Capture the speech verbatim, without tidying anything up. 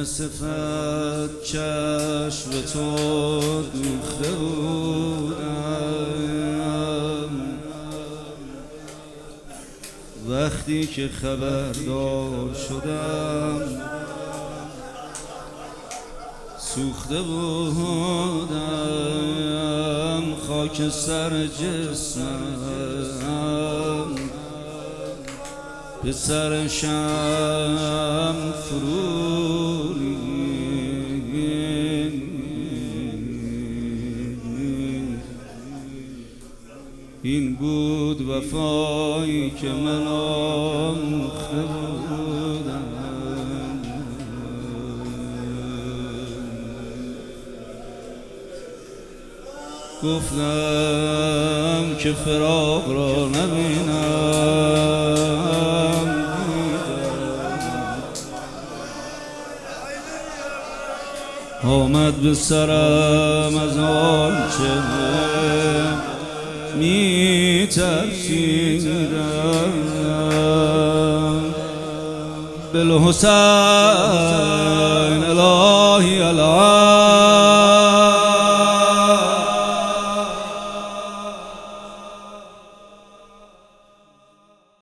صفت چشم تو دوخته بودم، وقتی که خبردار شدم سوخته بودم. خاک سر جسمم به سر شم فرو ریخت. این بود وفایی که من آموخته بودم. گفتم که فراق را نبینم، آمد به سرم از آنچه می ترسیدم. بالحسین الهی الهی